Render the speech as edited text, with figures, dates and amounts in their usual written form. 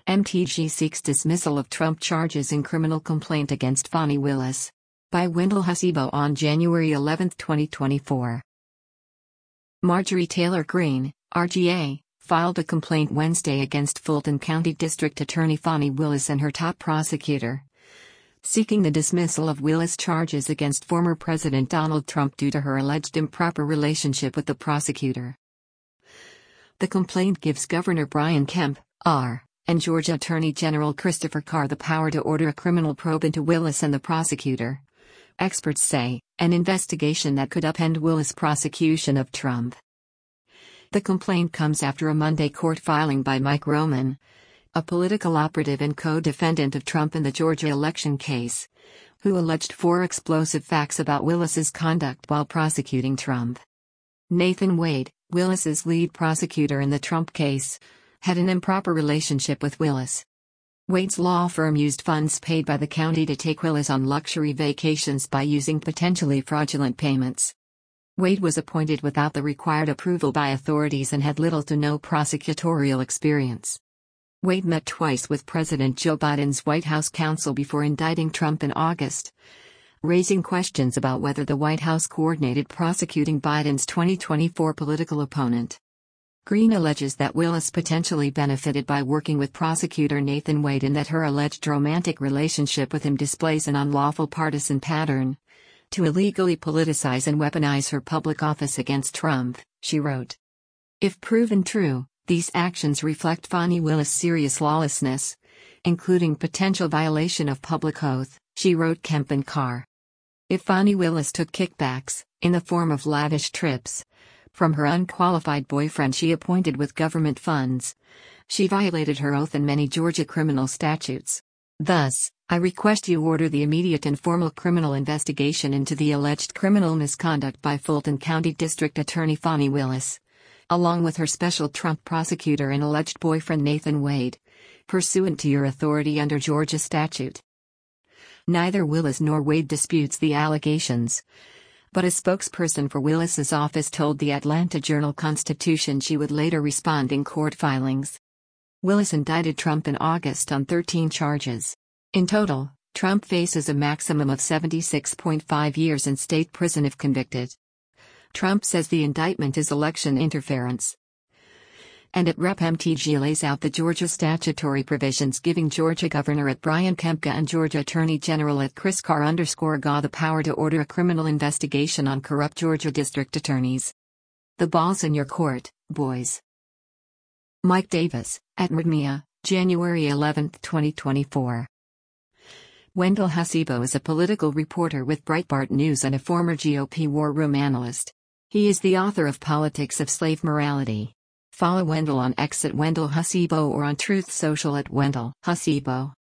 MTG seeks dismissal of Trump charges in criminal complaint against Fani Willis. By Wendell Hasibo on January 11, 2024. Marjorie Taylor Greene, RGA, filed a complaint Wednesday against Fulton County District Attorney Fani Willis and her top prosecutor, seeking the dismissal of Willis' charges against former President Donald Trump due to her alleged improper relationship with the prosecutor. The complaint gives Governor Brian Kemp, R., and Georgia Attorney General Christopher Carr the power to order a criminal probe into Willis and the prosecutor. Experts say, an investigation that could upend Willis' prosecution of Trump. The complaint comes after a Monday court filing by Mike Roman, a political operative and co-defendant of Trump in the Georgia election case, who alleged 4 explosive facts about Willis's conduct while prosecuting Trump. Nathan Wade, Willis's lead prosecutor in the Trump case, had an improper relationship with Willis. Wade's law firm used funds paid by the county to take Willis on luxury vacations by using potentially fraudulent payments. Wade was appointed without the required approval by authorities and had little to no prosecutorial experience. Wade met twice with President Joe Biden's White House counsel before indicting Trump in August, raising questions about whether the White House coordinated prosecuting Biden's 2024 political opponent. Greene alleges that Willis potentially benefited by working with prosecutor Nathan Wade and that her alleged romantic relationship with him displays an unlawful partisan pattern to illegally politicize and weaponize her public office against Trump, she wrote. If proven true, these actions reflect Fani Willis' serious lawlessness, including potential violation of public oath, she wrote Kemp and Carr. If Fani Willis took kickbacks, in the form of lavish trips, from her unqualified boyfriend she appointed with government funds, she violated her oath and many Georgia criminal statutes. Thus, I request you order the immediate and formal criminal investigation into the alleged criminal misconduct by Fulton County District Attorney Fani Willis, along with her special Trump prosecutor and alleged boyfriend Nathan Wade, pursuant to your authority under Georgia statute. Neither Willis nor Wade disputes the allegations, but a spokesperson for Willis's office told the Atlanta Journal-Constitution she would later respond in court filings. Willis indicted Trump in August on 13 charges. In total, Trump faces a maximum of 76.5 years in state prison if convicted. Trump says the indictment is election interference. And at Rep. MTG lays out the Georgia statutory provisions giving Georgia Governor at Brian Kemp and Georgia Attorney General at Chris Carr_Gaw the power to order a criminal investigation on corrupt Georgia district attorneys. The ball's in your court, boys. Mike Davis, at RIDMEA, January 11, 2024. Wendell Hasibo is a political reporter with Breitbart News and a former GOP war room analyst. He is the author of Politics of Slave Morality. Follow Wendell on X at Wendell Hasibo or on Truth Social at Wendell Hasibo.